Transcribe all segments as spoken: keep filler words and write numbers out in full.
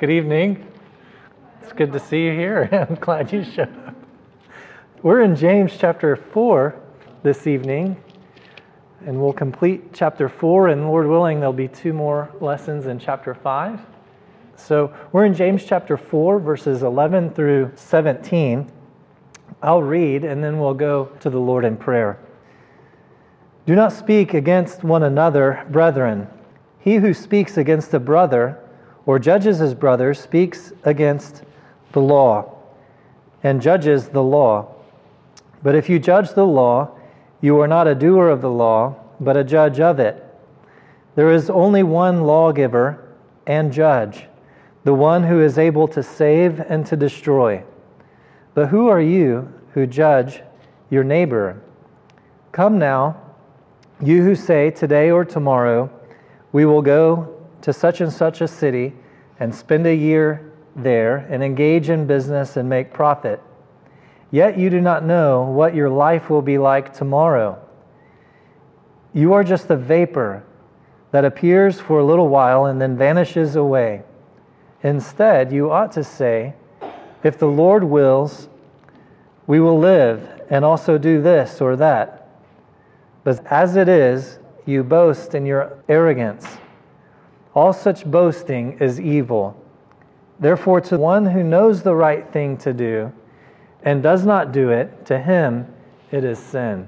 Good evening. It's good to see you here. I'm glad you showed up. We're in James chapter four this evening, and we'll complete chapter four, and Lord willing, there'll be two more lessons in chapter five. So we're in James chapter four, verses eleven through seventeen. I'll read, and then we'll go to the Lord in prayer. Do not speak against one another, brethren. He who speaks against a brother or judges his brother speaks against the law and judges the law. But if you judge the law, you are not a doer of the law, but a judge of it. There is only one lawgiver and judge, the one who is able to save and to destroy. But who are you who judge your neighbor? Come now, you who say today or tomorrow, we will go to such and such a city and spend a year there and engage in business and make profit. Yet you do not know what your life will be like tomorrow. You are just a vapor that appears for a little while and then vanishes away. Instead, you ought to say, if the Lord wills, we will live and also do this or that. But as it is, you boast in your arrogance. All such boasting is evil. Therefore, to one who knows the right thing to do and does not do it, to him it is sin.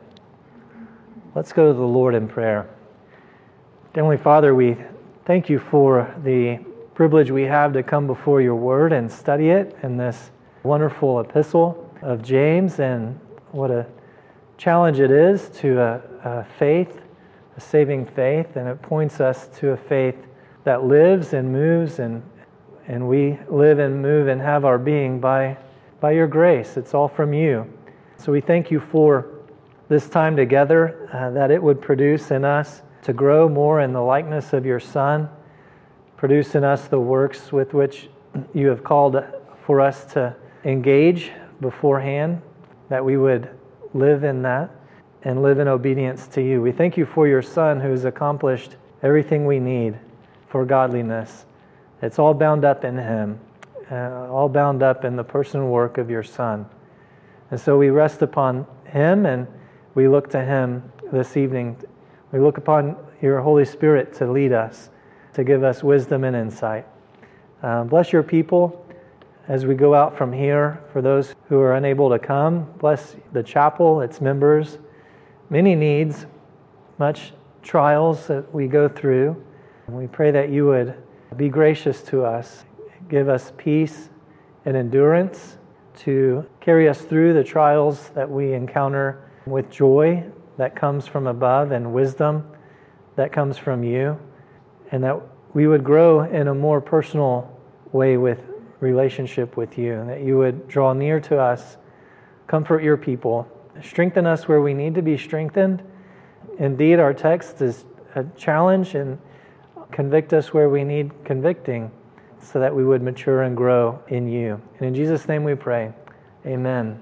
Let's go to the Lord in prayer. Heavenly Father, we thank you for the privilege we have to come before your word and study it in this wonderful epistle of James, and what a challenge it is to a, a faith, a saving faith, and it points us to a faith that lives and moves, and and we live and move and have our being by by your grace. It's all from you. So we thank you for this time together, uh, that it would produce in us to grow more in the likeness of your Son, produce in us the works with which you have called for us to engage beforehand, that we would live in that and live in obedience to you. We thank you for your Son who has accomplished everything we need for godliness. It's all bound up in him, uh, all bound up in the person and work of your Son. And so we rest upon him, and we look to him this evening. We look upon your Holy Spirit to lead us, to give us wisdom and insight. Uh, bless your people as we go out from here. For those who are unable to come, bless the chapel, its members. Many needs, much trials that we go through. And we pray that you would be gracious to us, give us peace and endurance to carry us through the trials that we encounter with joy that comes from above and wisdom that comes from you, and that we would grow in a more personal way with relationship with you, and that you would draw near to us, comfort your people, strengthen us where we need to be strengthened. Indeed, our text is a challenge, and convict us where we need convicting, so that we would mature and grow in you. And in Jesus' name we pray. Amen.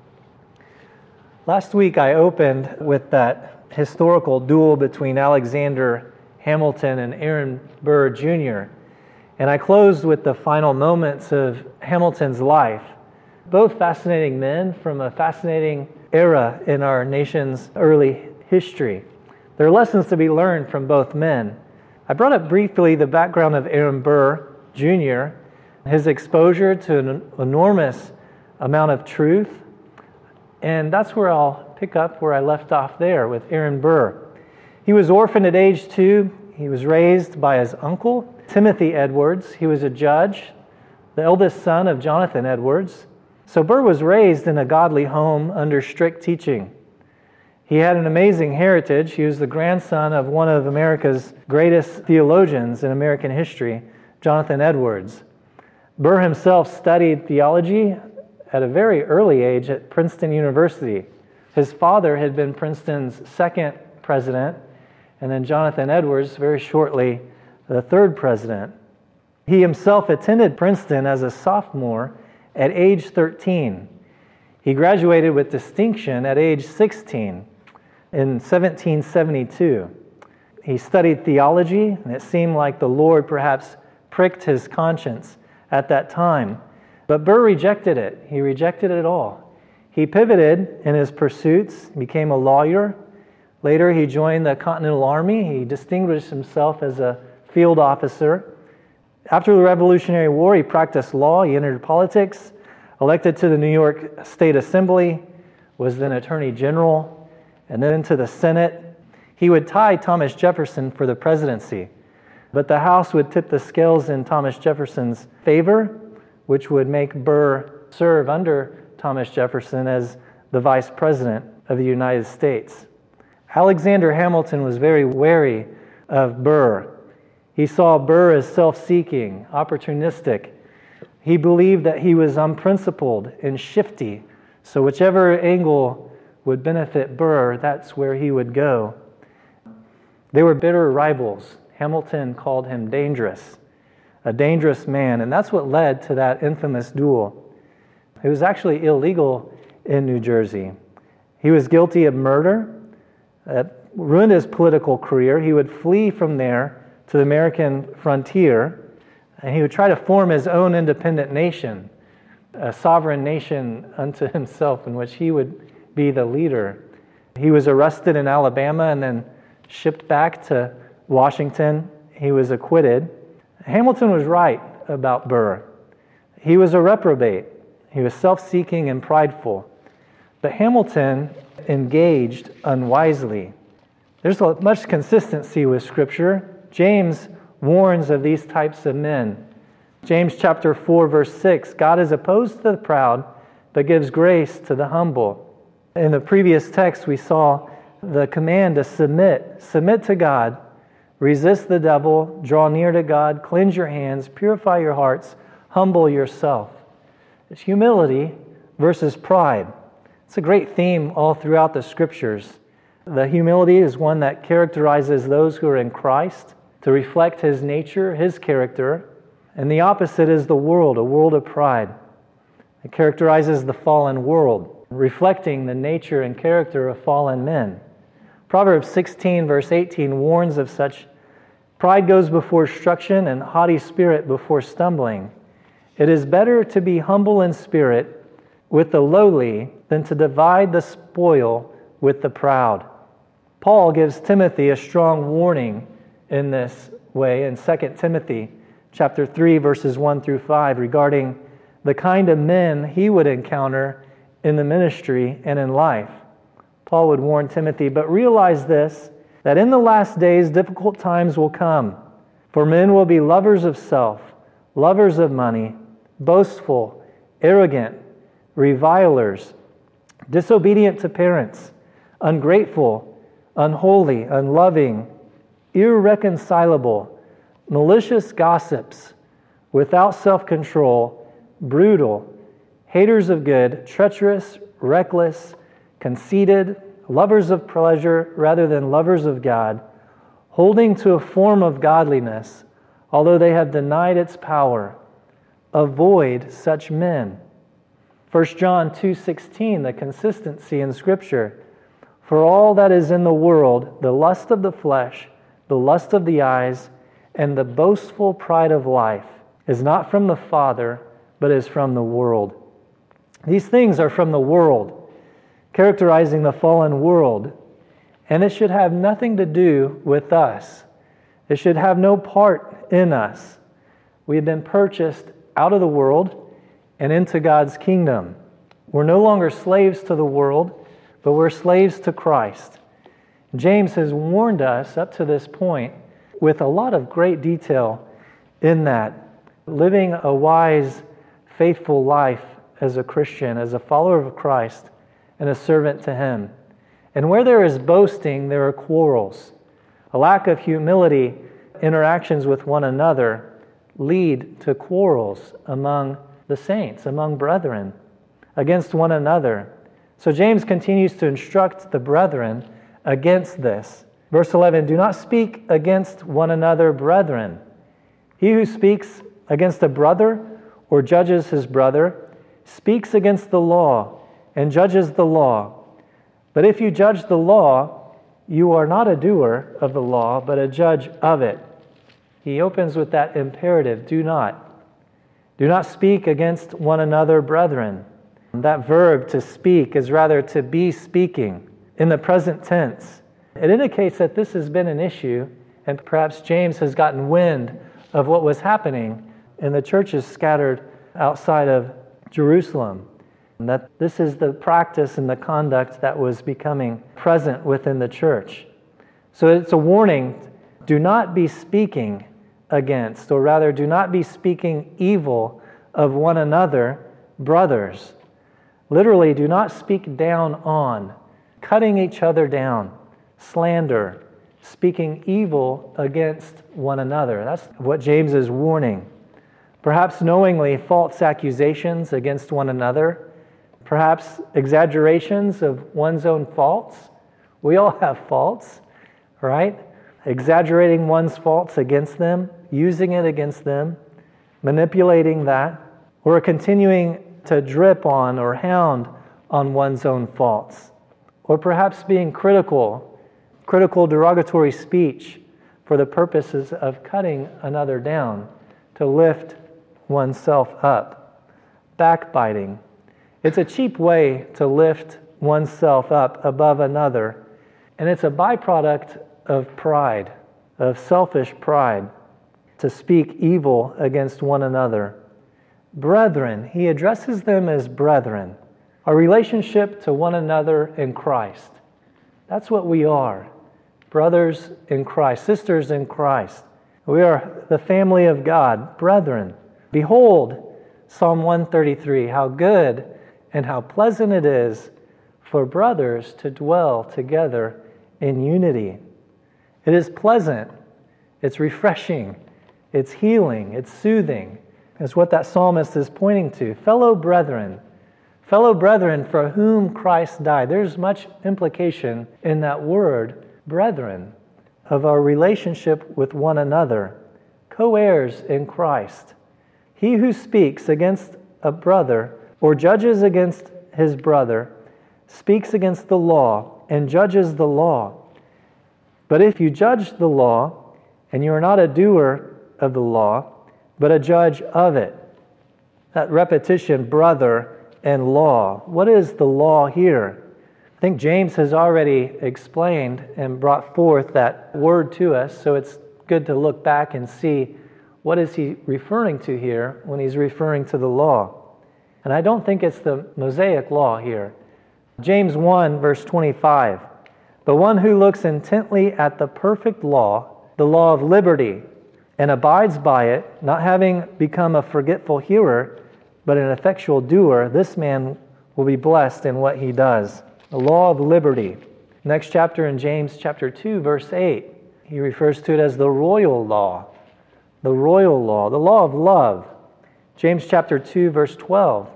Last week I opened with that historical duel between Alexander Hamilton and Aaron Burr Junior And I closed with the final moments of Hamilton's life. Both fascinating men from a fascinating era in our nation's early history. There are lessons to be learned from both men. I brought up briefly the background of Aaron Burr Junior, his exposure to an enormous amount of truth, and that's where I'll pick up where I left off there with Aaron Burr. He was orphaned at age two. He was raised by his uncle, Timothy Edwards. He was a judge, the eldest son of Jonathan Edwards. So Burr was raised in a godly home under strict teaching. He had an amazing heritage. He was the grandson of one of America's greatest theologians in American history, Jonathan Edwards. Burr himself studied theology at a very early age at Princeton University. His father had been Princeton's second president, and then Jonathan Edwards, very shortly, the third president. He himself attended Princeton as a sophomore at age thirteen. He graduated with distinction at age sixteen in seventeen seventy-two. He studied theology, and it seemed like the Lord perhaps pricked his conscience at that time. But Burr rejected it. He rejected it all. He pivoted in his pursuits, became a lawyer. Later, he joined the Continental Army. He distinguished himself as a field officer. After the Revolutionary War, he practiced law. He entered politics, elected to the New York State Assembly, was then Attorney General, and then into the Senate. He would tie Thomas Jefferson for the presidency, but the House would tip the scales in Thomas Jefferson's favor, which would make Burr serve under Thomas Jefferson as the Vice President of the United States. Alexander Hamilton was very wary of Burr. He saw Burr as self-seeking, opportunistic. He believed that he was unprincipled and shifty, so whichever angle would benefit Burr, that's where he would go. They were bitter rivals. Hamilton called him dangerous, a dangerous man, and that's what led to that infamous duel. It was actually illegal in New Jersey. He was guilty of murder. That ruined his political career. He would flee from there to the American frontier, and he would try to form his own independent nation, a sovereign nation unto himself in which he would be the leader. He was arrested in Alabama and then shipped back to Washington. He was acquitted. Hamilton was right about Burr. He was a reprobate. He was self-seeking and prideful. But Hamilton engaged unwisely. There's much consistency with Scripture. James warns of these types of men. James chapter four, verse six, God is opposed to the proud, but gives grace to the humble. In the previous text, we saw the command to submit. Submit to God. Resist the devil. Draw near to God. Cleanse your hands. Purify your hearts. Humble yourself. It's humility versus pride. It's a great theme all throughout the Scriptures. The humility is one that characterizes those who are in Christ, to reflect His nature, His character. And the opposite is the world, a world of pride. It characterizes the fallen world, reflecting the nature and character of fallen men. Proverbs sixteen, verse eighteen warns of such. Pride goes before destruction, and haughty spirit before stumbling. It is better to be humble in spirit with the lowly than to divide the spoil with the proud. Paul gives Timothy a strong warning in this way in Second Timothy chapter three, verses one through five, regarding the kind of men he would encounter in the ministry and in life. Paul would warn Timothy, but realize this, that in the last days difficult times will come, for men will be lovers of self, lovers of money, boastful, arrogant, revilers, disobedient to parents, ungrateful, unholy, unloving, irreconcilable, malicious gossips, without self-control, brutal, haters of good, treacherous, reckless, conceited, lovers of pleasure rather than lovers of God, holding to a form of godliness, although they have denied its power. Avoid such men. First John two sixteen, the consistency in Scripture. For all that is in the world, the lust of the flesh, the lust of the eyes, and the boastful pride of life, is not from the Father, but is from the world. These things are from the world, characterizing the fallen world, and it should have nothing to do with us. It should have no part in us. We have been purchased out of the world and into God's kingdom. We're no longer slaves to the world, but we're slaves to Christ. James has warned us up to this point with a lot of great detail in that. Living a wise, faithful life as a Christian, as a follower of Christ, and a servant to Him. And where there is boasting, there are quarrels. A lack of humility, interactions with one another, lead to quarrels among the saints, among brethren, against one another. So James continues to instruct the brethren against this. Verse eleven, do not speak against one another, brethren. He who speaks against a brother or judges his brother speaks against the law and judges the law. But if you judge the law, you are not a doer of the law, but a judge of it. He opens with that imperative, do not. Do not speak against one another, brethren. That verb to speak is rather to be speaking in the present tense. It indicates that this has been an issue, and perhaps James has gotten wind of what was happening in the churches scattered outside of Jerusalem. And that this is the practice and the conduct that was becoming present within the church. So it's a warning, do not be speaking against, or rather do not be speaking evil of one another, brothers. Literally, do not speak down on, cutting each other down, slander, speaking evil against one another. That's what James is warning. Perhaps knowingly false accusations against one another, perhaps exaggerations of one's own faults. We all have faults, right? Exaggerating one's faults against them, using it against them, manipulating that, or continuing to drip on or hound on one's own faults. Or perhaps being critical, critical derogatory speech for the purposes of cutting another down, to lift oneself up. Backbiting. It's a cheap way to lift oneself up above another, and it's a byproduct of pride, of selfish pride, to speak evil against one another. Brethren, he addresses them as brethren. Our relationship to one another in Christ. That's what we are. Brothers in Christ, sisters in Christ. We are the family of God, brethren. Behold, Psalm one thirty-three, how good and how pleasant it is for brothers to dwell together in unity. It is pleasant, it's refreshing, it's healing, it's soothing, is what that psalmist is pointing to. Fellow brethren, fellow brethren for whom Christ died. There's much implication in that word, brethren, of our relationship with one another, co-heirs in Christ. He who speaks against a brother or judges against his brother speaks against the law and judges the law. But if you judge the law and you are not a doer of the law, but a judge of it. That repetition, brother and law. What is the law here? I think James has already explained and brought forth that word to us, so it's good to look back and see what is he referring to here when he's referring to the law. And I don't think it's the Mosaic law here. James one, verse twenty-five. But one who looks intently at the perfect law, the law of liberty, and abides by it, not having become a forgetful hearer, but an effectual doer, this man will be blessed in what he does. The law of liberty. Next chapter in James chapter two, verse eight, he refers to it as the royal law. The royal law, the law of love. James chapter two, verse twelve.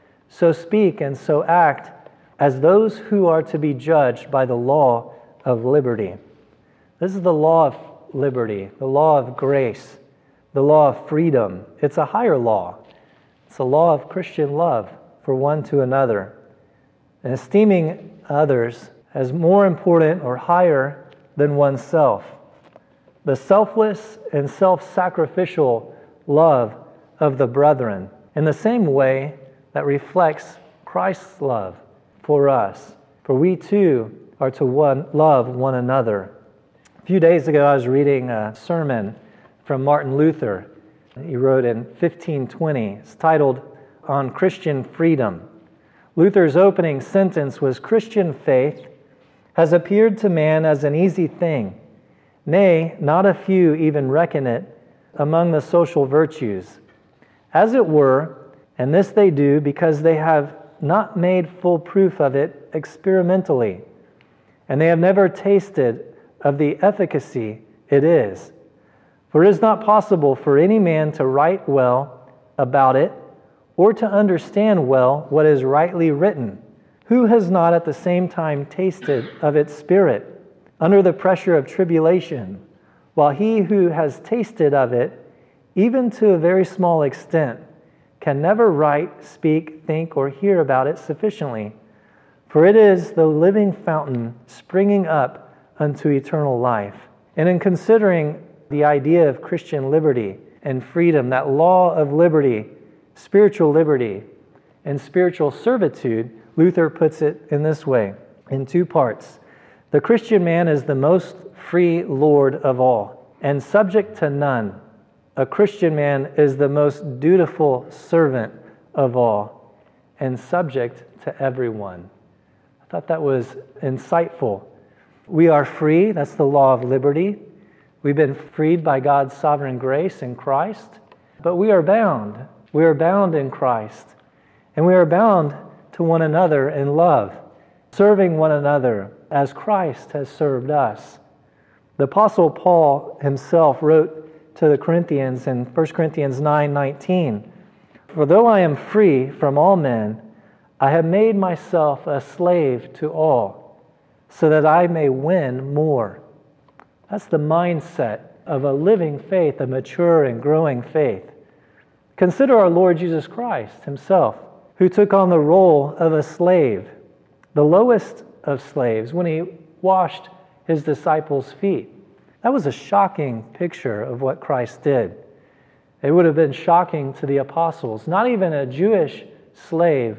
So speak and so act as those who are to be judged by the law of liberty. This is the law of liberty, the law of grace, the law of freedom. It's a higher law. It's a law of Christian love for one to another, and esteeming others as more important or higher than oneself. The selfless and self-sacrificial love of the brethren, in the same way that reflects Christ's love for us. For we too are to one, love one another. A few days ago, I was reading a sermon from Martin Luther. He wrote in fifteen twenty. It's titled, On Christian Freedom. Luther's opening sentence was, Christian faith has appeared to man as an easy thing. Nay, not a few even reckon it among the social virtues. As it were, and this they do because they have not made full proof of it experimentally, and they have never tasted of the efficacy it is. For it is not possible for any man to write well about it, or to understand well what is rightly written, who has not at the same time tasted of its spirit, under the pressure of tribulation, while he who has tasted of it, even to a very small extent, can never write, speak, think, or hear about it sufficiently. For it is the living fountain springing up unto eternal life. And in considering the idea of Christian liberty and freedom, that law of liberty spiritual liberty, and spiritual servitude, Luther puts it in this way, in two parts. The Christian man is the most free Lord of all, and subject to none. A Christian man is the most dutiful servant of all, and subject to everyone. I thought that was insightful. We are free, that's the law of liberty. We've been freed by God's sovereign grace in Christ, but we are bound. We are bound in Christ, and we are bound to one another in love, serving one another as Christ has served us. The Apostle Paul himself wrote to the Corinthians in First Corinthians nine nineteen, "For though I am free from all men, I have made myself a slave to all, so that I may win more." That's the mindset of a living faith, a mature and growing faith. Consider our Lord Jesus Christ himself, who took on the role of a slave, the lowest of slaves, when he washed his disciples' feet. That was a shocking picture of what Christ did. It would have been shocking to the apostles. Not even a Jewish slave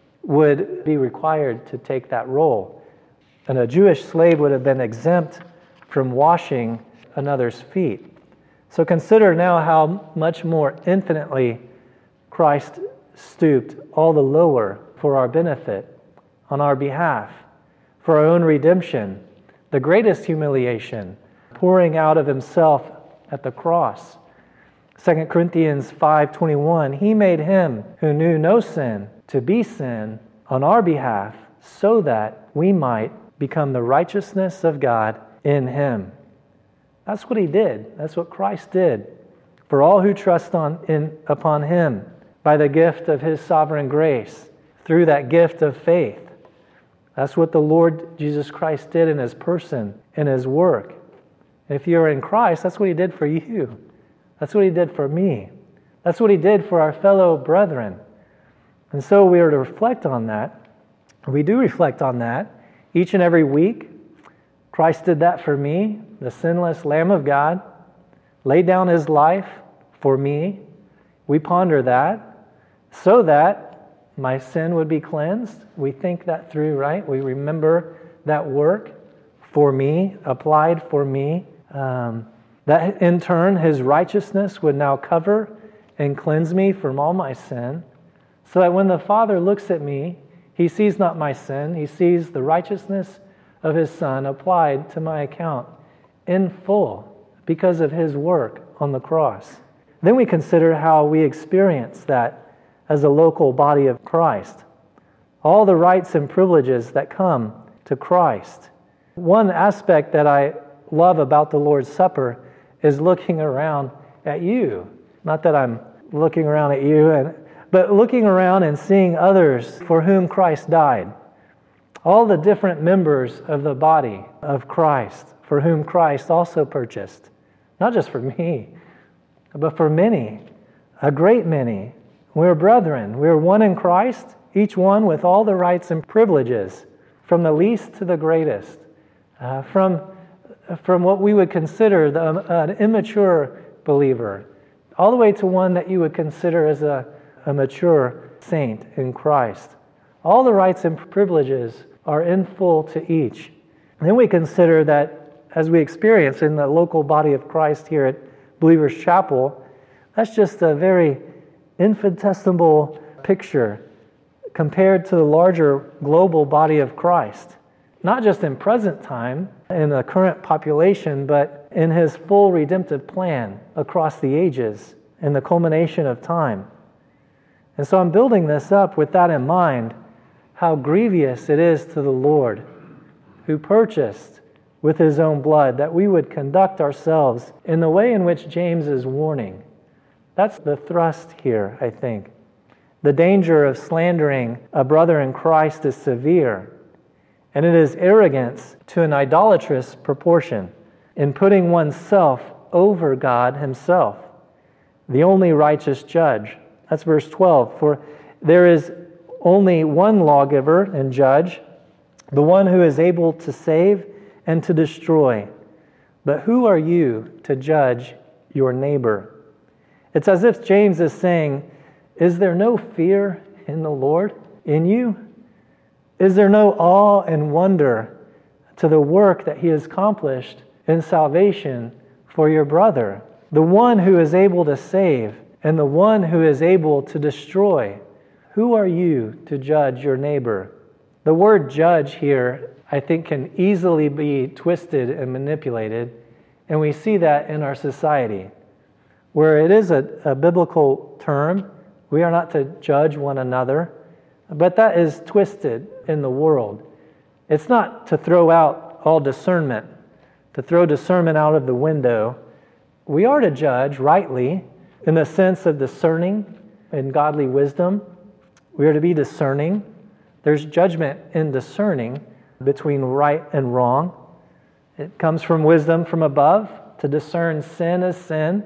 would be required to take that role. And a Jewish slave would have been exempt from washing another's feet. So consider now how much more infinitely Christ stooped all the lower for our benefit, on our behalf, for our own redemption, the greatest humiliation, pouring out of himself at the cross. Second Corinthians five twenty-one, he made him who knew no sin to be sin on our behalf, so that we might become the righteousness of God in him. That's what he did. That's what Christ did for all who trust on in upon him by the gift of his sovereign grace, through that gift of faith. That's what the Lord Jesus Christ did in his person, in his work. If you're in Christ, that's what he did for you. That's what he did for me. That's what he did for our fellow brethren. And so we are to reflect on that. We do reflect on that each and every week. Christ did that for me, the sinless Lamb of God, laid down his life for me. We ponder that so that my sin would be cleansed. We think that through, right? We remember that work for me, applied for me. Um, that in turn, his righteousness would now cover and cleanse me from all my sin, so that when the Father looks at me, he sees not my sin, he sees the righteousness of his Son applied to my account in full because of his work on the cross. Then we consider how we experience that as a local body of Christ. All the rights and privileges that come to Christ. One aspect that I love about the Lord's Supper is looking around at you. Not that I'm looking around at you, and, but looking around and seeing others for whom Christ died. All the different members of the body of Christ for whom Christ also purchased. Not just for me, but for many, a great many. We're brethren. We're one in Christ, each one with all the rights and privileges, from the least to the greatest, uh, from, from what we would consider the, uh, an immature believer, all the way to one that you would consider as a, a mature saint in Christ. All the rights and privileges are in full to each. And then we consider that as we experience in the local body of Christ here at Believers Chapel, that's just a very infinitesimal picture compared to the larger global body of Christ. Not just in present time, in the current population, but in his full redemptive plan across the ages, in the culmination of time. And so I'm building this up with that in mind, how grievous it is to the Lord, who purchased with his own blood that we would conduct ourselves in the way in which James is warning. That's the thrust here, I think. The danger of slandering a brother in Christ is severe, and it is arrogance to an idolatrous proportion in putting oneself over God himself, the only righteous judge. That's verse twelve. For there is only one lawgiver and judge, the one who is able to save and to destroy. But who are you to judge your neighbor? It's as if James is saying, Is there no fear in the Lord in you? Is there no awe and wonder to the work that he has accomplished in salvation for your brother, the one who is able to save and the one who is able to destroy? Who are you to judge your neighbor? The word judge here, I think, can easily be twisted and manipulated, and we see that in our society. Where it is a, a biblical term, we are not to judge one another, but that is twisted in the world. It's not to throw out all discernment, to throw discernment out of the window. We are to judge rightly in the sense of discerning in godly wisdom. We are to be discerning. There's judgment in discerning between right and wrong. It comes from wisdom from above to discern sin as sin,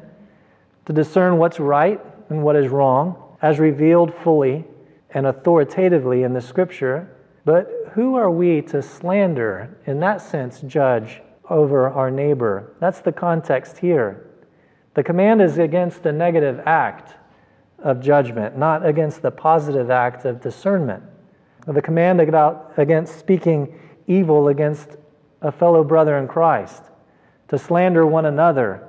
to discern what's right and what is wrong, as revealed fully and authoritatively in the Scripture. But who are we to slander, in that sense, judge over our neighbor? That's the context here. The command is against the negative act of judgment, not against the positive act of discernment. The command about against speaking evil against a fellow brother in Christ, to slander one another.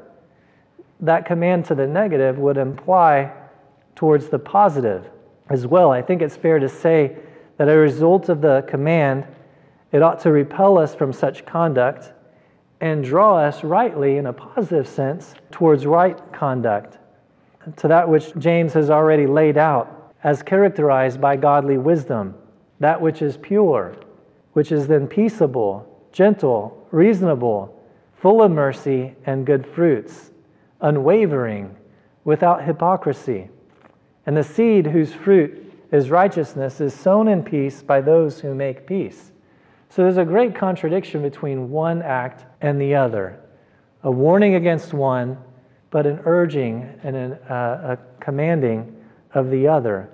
That command to the negative would imply towards the positive as well. I think it's fair to say that as a result of the command, it ought to repel us from such conduct and draw us rightly, in a positive sense, towards right conduct, to that which James has already laid out as characterized by godly wisdom, that which is pure, which is then peaceable, gentle, reasonable, full of mercy and good fruits, unwavering, without hypocrisy. And the seed whose fruit is righteousness is sown in peace by those who make peace. So there's a great contradiction between one act and the other. A warning against one, but an urging and an, uh, a commanding of the other.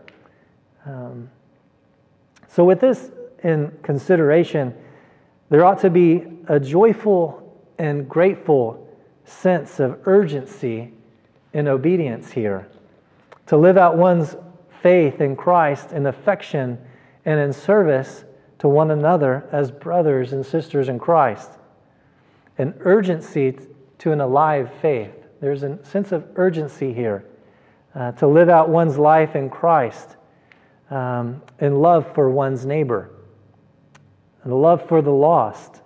Um, so with this in consideration, there ought to be a joyful and grateful sense of urgency in obedience here. To live out one's faith in Christ in affection and in service to one another as brothers and sisters in Christ. An urgency to an alive faith. There's a sense of urgency here uh, to live out one's life in Christ um, in love for one's neighbor, and love for the lost,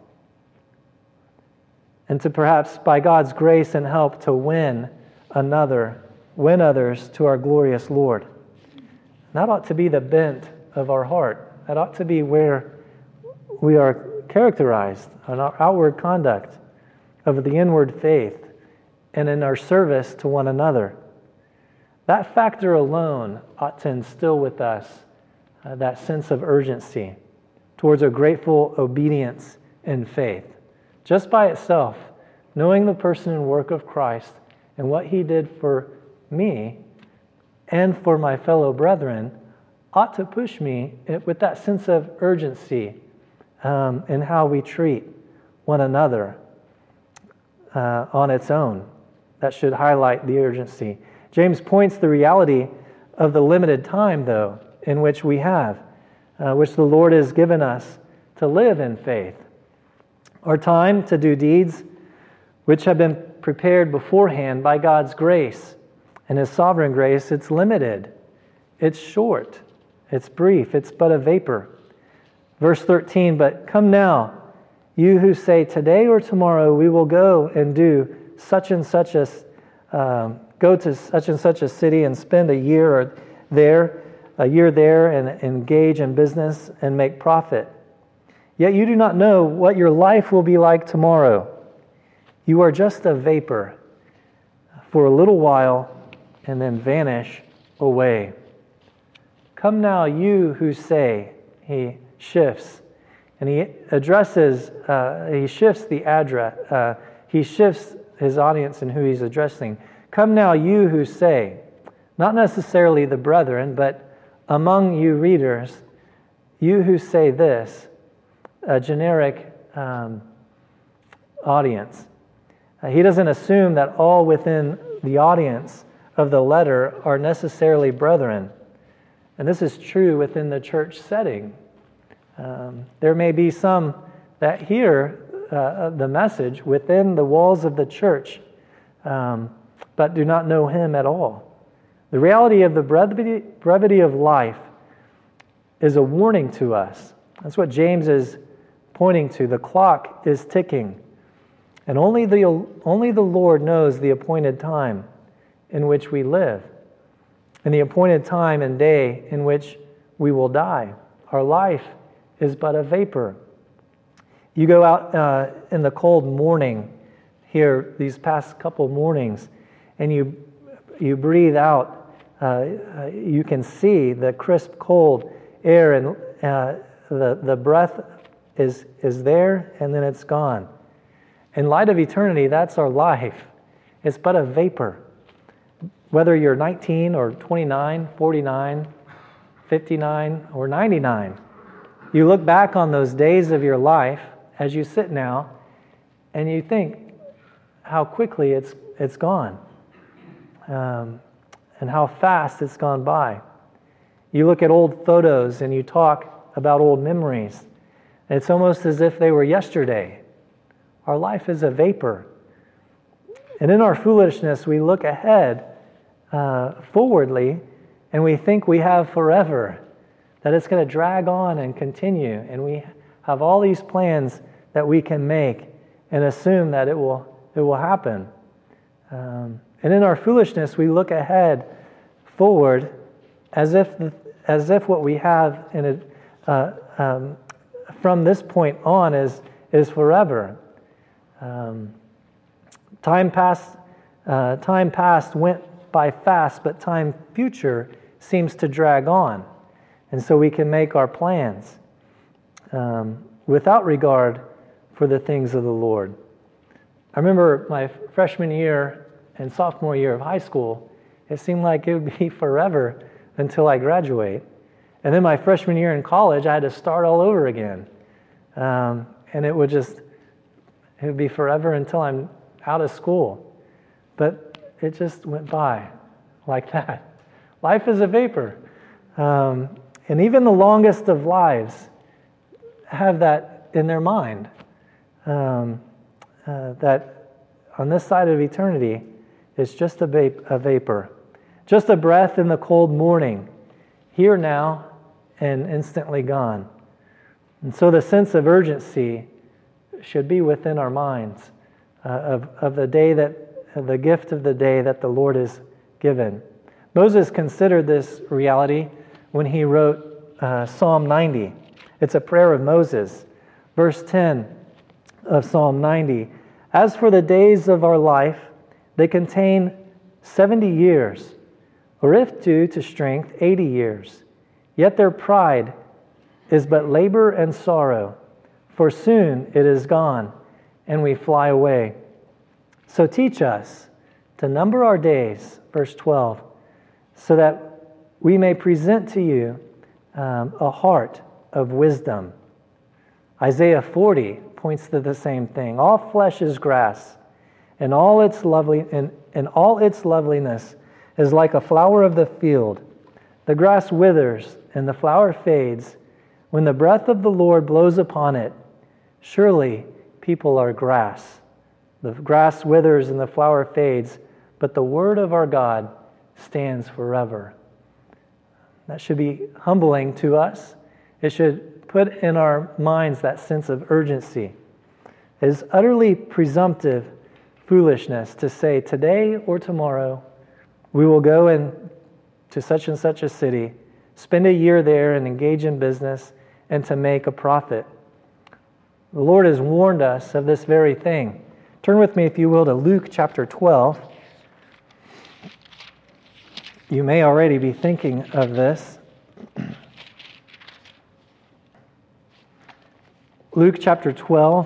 and to perhaps, by God's grace and help, to win another, win others to our glorious Lord. That ought to be the bent of our heart. That ought to be where we are characterized in our outward conduct of the inward faith and in our service to one another. That factor alone ought to instill with us uh, that sense of urgency towards a grateful obedience in faith. Just by itself, knowing the person and work of Christ and what He did for me and for my fellow brethren ought to push me with that sense of urgency um, in how we treat one another uh, on its own. That should highlight the urgency. James points the reality of the limited time, though, in which we have, uh, which the Lord has given us to live in faith. Our time to do deeds which have been prepared beforehand by God's grace and His sovereign grace, it's limited. It's short. It's brief. It's but a vapor. Verse thirteen, but come now, you who say, today or tomorrow we will go and do such and such a, um, go to such and such a city and spend a year or there, a year there and engage in business and make profit. Yet you do not know what your life will be like tomorrow. You are just a vapor for a little while and then vanish away. Come now, you who say, he shifts, and he addresses, uh, he shifts the address, uh, he shifts his audience and who he's addressing. Come now, you who say, not necessarily the brethren, but among you readers, you who say this, a generic um, audience. Uh, he doesn't assume that all within the audience of the letter are necessarily brethren. And this is true within the church setting. Um, there may be some that hear uh, the message within the walls of the church, um, but do not know Him at all. The reality of the brevity, brevity of life is a warning to us. That's what James is pointing to. The clock is ticking, and only the only the Lord knows the appointed time in which we live, and the appointed time and day in which we will die. Our life is but a vapor. You go out uh, in the cold morning here these past couple mornings, and you you breathe out. Uh, uh, you can see the crisp, cold air, and uh, the the breath is is there, and then it's gone. In light of eternity, that's our life. It's but a vapor. Whether you're nineteen or twenty-nine, forty-nine, fifty-nine, or ninety-nine, you look back on those days of your life as you sit now, and you think how quickly it's it's gone, um, and how fast it's gone by. You look at old photos and you talk about old memories. It's almost as if they were yesterday. Our life is a vapor. And in our foolishness, we look ahead, uh, forwardly, and we think we have forever, that it's going to drag on and continue, and we have all these plans that we can make and assume that it will it will happen. Um, and in our foolishness, we look ahead, forward, as if the, as if what we have in a, uh, um, from this point on is is forever. Um, time past, uh, time past went by fast, but time future seems to drag on, and so we can make our plans um, without regard for the things of the Lord. I remember my freshman year and sophomore year of high school. It seemed like it would be forever until I graduate, and then my freshman year in college, I had to start all over again, um, and it would just it would be forever until I'm out of school. But it just went by like that. Life is a vapor. Um, and even the longest of lives have that in their mind, um, uh, that on this side of eternity, it's just a, va- a vapor. Just a breath in the cold morning, here now and instantly gone. And so the sense of urgency should be within our minds uh, of, of the day that, uh, the gift of the day that the Lord has given. Moses considered this reality when he wrote uh, Psalm ninety. It's a prayer of Moses. Verse ten of Psalm ninety. As for the days of our life, they contain seventy years, or if due to strength, eighty years. Yet their pride is but labor and sorrow. For soon it is gone, and we fly away. So teach us to number our days, verse twelve, so that we may present to you um, a heart of wisdom. Isaiah forty points to the same thing. All flesh is grass, and all its lovely and, and all its loveliness is like a flower of the field. The grass withers and the flower fades when the breath of the Lord blows upon it. Surely people are grass. The grass withers and the flower fades, but the word of our God stands forever. That should be humbling to us. It should put in our minds that sense of urgency. It is utterly presumptive foolishness to say today or tomorrow we will go in to such and such a city, spend a year there and engage in business and to make a profit. The Lord has warned us of this very thing. Turn with me, if you will, to Luke chapter twelve. You may already be thinking of this. Luke chapter twelve.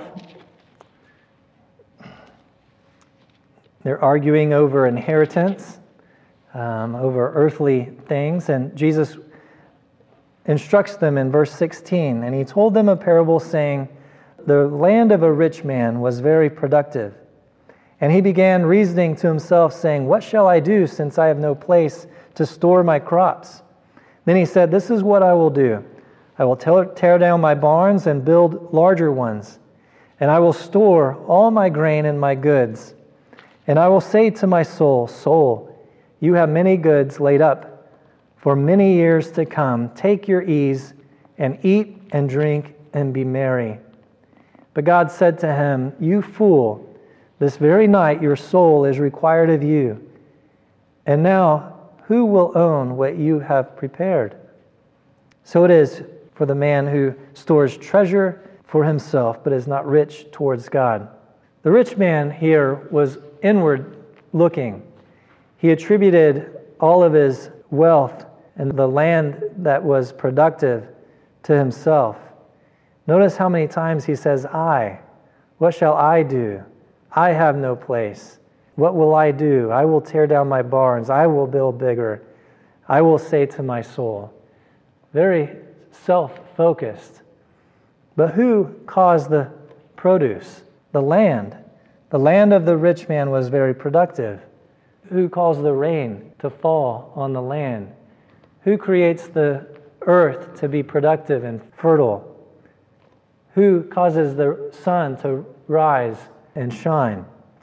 They're arguing over inheritance, um, over earthly things, and Jesus instructs them in verse sixteen. And he told them a parable saying, the land of a rich man was very productive. And he began reasoning to himself, saying, "What shall I do, since I have no place to store my crops?" Then he said, "This is what I will do. I will tear down my barns and build larger ones, and I will store all my grain and my goods. And I will say to my soul, 'Soul, you have many goods laid up for many years to come. Take your ease and eat and drink and be merry.' But God said to him, 'You fool, this very night your soul is required of you. And now who will own what you have prepared?' So it is for the man who stores treasure for himself, but is not rich towards God." The rich man here was inward looking. He attributed all of his wealth and the land that was productive to himself. Notice how many times he says, "I. What shall I do? I have no place. What will I do? I will tear down my barns. I will build bigger. I will say to my soul." Very self-focused. But who caused the produce? The land. The land of the rich man was very productive. Who caused the rain to fall on the land? Who creates the earth to be productive and fertile? Who causes the sun to rise and shine?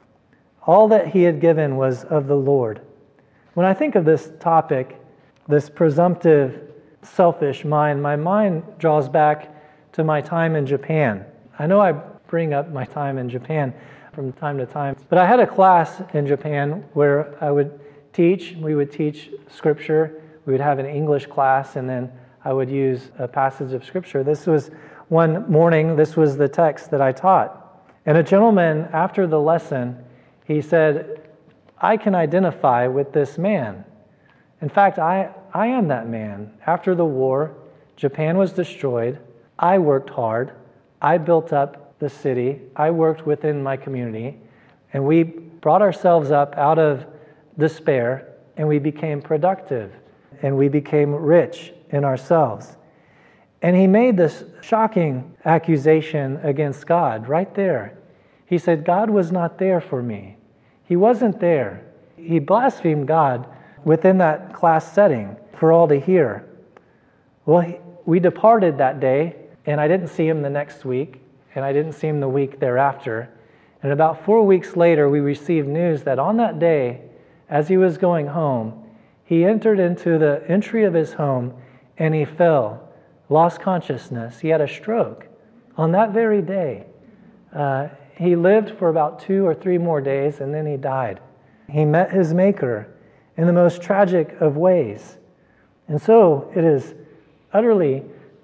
All that he had given was of the Lord. When I think of this topic, this presumptive, selfish mind, my mind draws back to my time in Japan. I know I bring up my time in Japan from time to time, but I had a class in Japan where I would teach. We would teach Scripture. We would have an English class, and then I would use a passage of Scripture. This was one morning, this was the text that I taught. And a gentleman, after the lesson, he said, "I can identify with this man. In fact, I, I am that man. After the war, Japan was destroyed. I worked hard. I built up the city. I worked within my community. And we brought ourselves up out of despair, and we became productive. And we became rich in ourselves." And he made this shocking accusation against God right there. He said, "God was not there for me. He wasn't there." He blasphemed God within that class setting for all to hear. Well, he, we departed that day, and I didn't see him the next week, and I didn't see him the week thereafter. And about four weeks later, we received news that on that day, as he was going home, he entered into the entry of his home, and he fell, lost consciousness. He had a stroke on that very day. Uh, he lived for about two or three more days, and then he died. He met his Maker in the most tragic of ways. And so it is utterly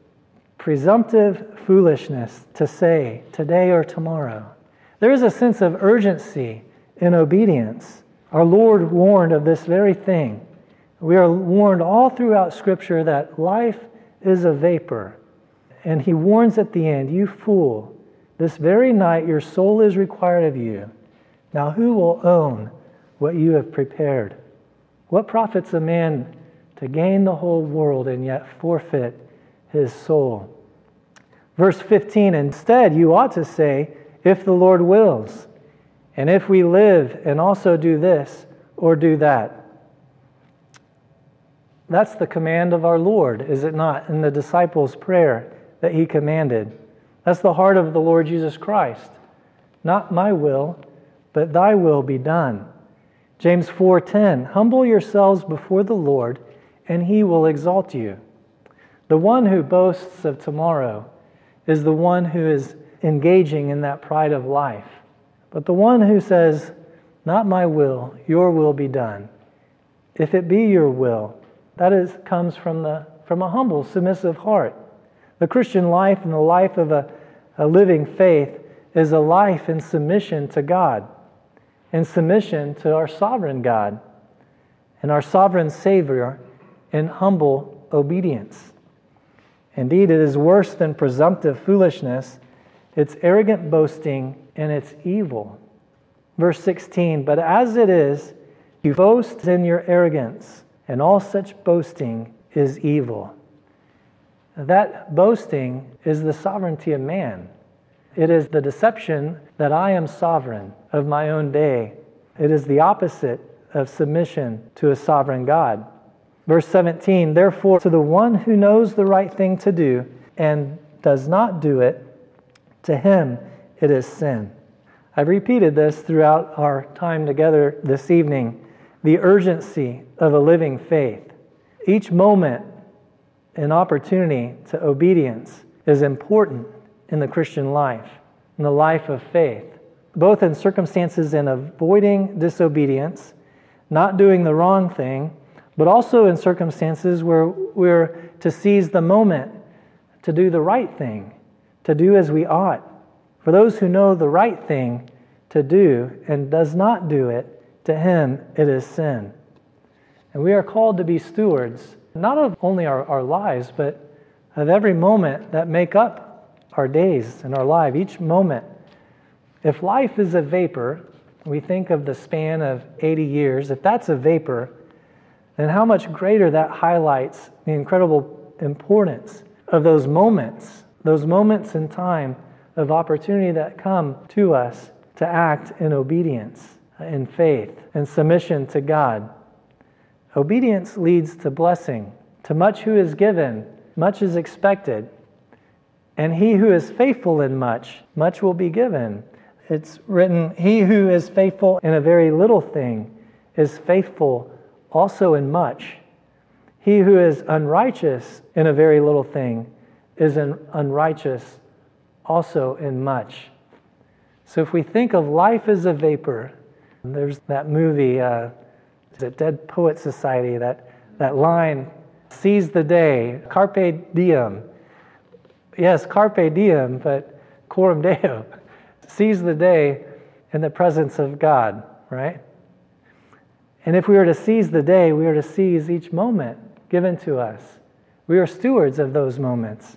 presumptive foolishness to say today or tomorrow. There is a sense of urgency in obedience. Our Lord warned of this very thing. We are warned all throughout Scripture that life is a vapor. And he warns at the end, "You fool, this very night your soul is required of you. Now who will own what you have prepared? What profits a man to gain the whole world and yet forfeit his soul?" Verse fifteen, "Instead you ought to say, 'If the Lord wills, and if we live and also do this or do that.'" That's the command of our Lord, is it not, in the disciples' prayer that he commanded? That's the heart of the Lord Jesus Christ. "Not my will, but thy will be done." James four ten, "Humble yourselves before the Lord, and he will exalt you." The one who boasts of tomorrow is the one who is engaging in that pride of life. But the one who says, "Not my will, your will be done. If it be your will," that is comes from the from a humble, submissive heart. The Christian life and the life of a, a living faith is a life in submission to God, in submission to our sovereign God and our sovereign Savior in humble obedience. Indeed, it is worse than presumptive foolishness. It's arrogant boasting, and it's evil. Verse sixteen, "But as it is, you boast in your arrogance, and all such boasting is evil." That boasting is the sovereignty of man. It is the deception that I am sovereign of my own day. It is the opposite of submission to a sovereign God. Verse seventeen, therefore, to the one who knows the right thing to do and does not do it, to him it is sin. I've repeated this throughout our time together this evening, the urgency of a living faith. Each moment and opportunity to obedience is important in the Christian life, in the life of faith, both in circumstances in avoiding disobedience, not doing the wrong thing, but also in circumstances where we're to seize the moment to do the right thing, to do as we ought. For those who know the right thing to do and does not do it, to him it is sin. And we are called to be stewards, not of only our, our lives, but of every moment that make up our days and our life, each moment. If life is a vapor, we think of the span of eighty years, if that's a vapor, then how much greater that highlights the incredible importance of those moments, those moments in time of opportunity that come to us to act in obedience, in faith, and submission to God. Obedience leads to blessing. To much who is given, much is expected. And he who is faithful in much, much will be given. It's written, he who is faithful in a very little thing is faithful also in much. He who is unrighteous in a very little thing is an unrighteous also in much. So if we think of life as a vapor, there's that movie, uh, is it Dead Poet Society, that, that line, seize the day, carpe diem. Yes, carpe diem, but coram deo. Seize the day in the presence of God, right? And if we are to seize the day, we are to seize each moment given to us. We are stewards of those moments.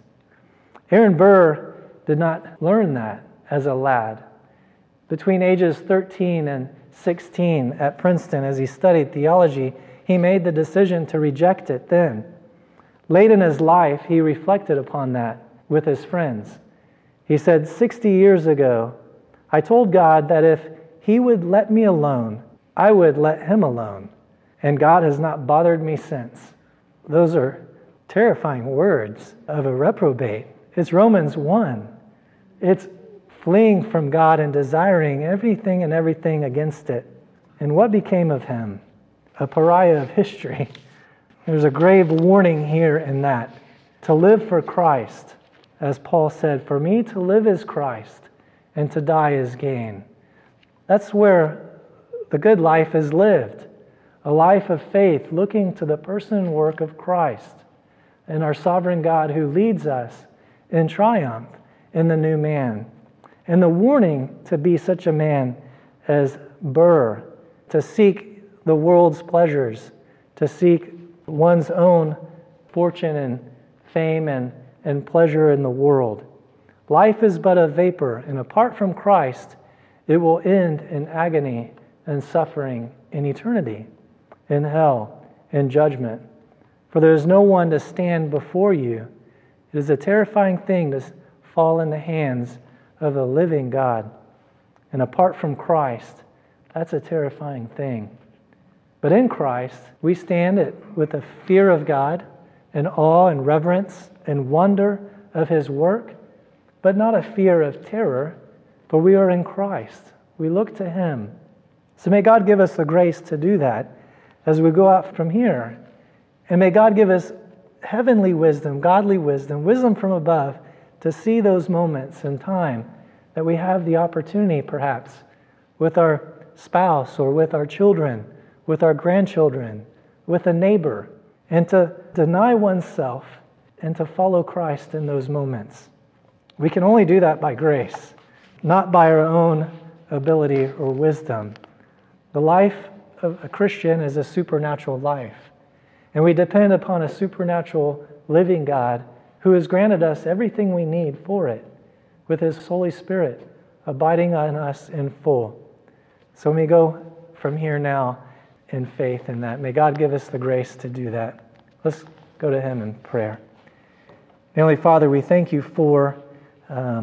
Aaron Burr did not learn that as a lad. Between ages thirteen and sixteen at Princeton, as he studied theology, he made the decision to reject it then. Late in his life, he reflected upon that with his friends. He said, sixty years ago, I told God that if he would let me alone, I would let him alone. And God has not bothered me since. Those are terrifying words of a reprobate. It's Romans one. It's fleeing from God and desiring everything and everything against it. And what became of him? A pariah of history. There's a grave warning here in that. To live for Christ, as Paul said, for me to live is Christ, and to die is gain. That's where the good life is lived. A life of faith, looking to the person and work of Christ and our sovereign God who leads us in triumph in the new man. And the warning to be such a man as Burr, to seek the world's pleasures, to seek one's own fortune and fame and, and pleasure in the world. Life is but a vapor, and apart from Christ, it will end in agony and suffering in eternity, in hell, in judgment. For there is no one to stand before you. It is a terrifying thing to fall in the hands of a living God. And apart from Christ, that's a terrifying thing. But in Christ, we stand it with a fear of God, and awe and reverence and wonder of his work, but not a fear of terror, for we are in Christ. We look to him. So may God give us the grace to do that as we go out from here. And may God give us heavenly wisdom, godly wisdom, wisdom from above, to see those moments in time that we have the opportunity, perhaps, with our spouse or with our children, with our grandchildren, with a neighbor, and to deny oneself and to follow Christ in those moments. We can only do that by grace, not by our own ability or wisdom. The life of a Christian is a supernatural life, and we depend upon a supernatural living God who has granted us everything we need for it, with his Holy Spirit abiding on us in full. So we go from here now in faith in that. May God give us the grace to do that. Let's go to him in prayer. Heavenly Father, we thank you for um,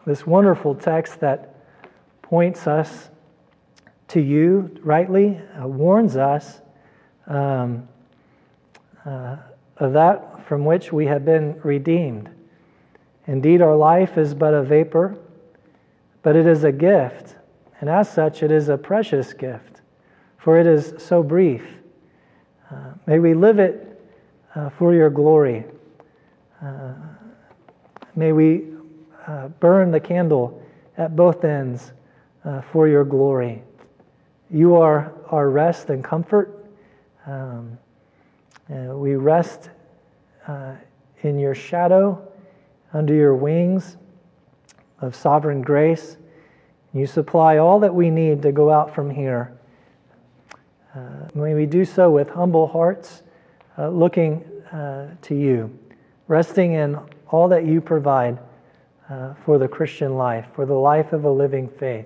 this wonderful text that points us to you rightly, uh, warns us um, uh, of that from which we have been redeemed. Indeed, our life is but a vapor, but it is a gift, and as such, it is a precious gift, for it is so brief. Uh, may we live it uh, for your glory. Uh, may we uh, burn the candle at both ends uh, for your glory. You are our rest and comfort. Um, uh, we rest uh, in your shadow, under your wings of sovereign grace. You supply all that we need to go out from here. Uh, may we do so with humble hearts, uh, looking uh, to you, resting in all that you provide uh, for the Christian life, for the life of a living faith.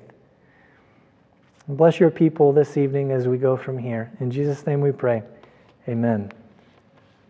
And bless your people this evening as we go from here. In Jesus' name we pray. Amen.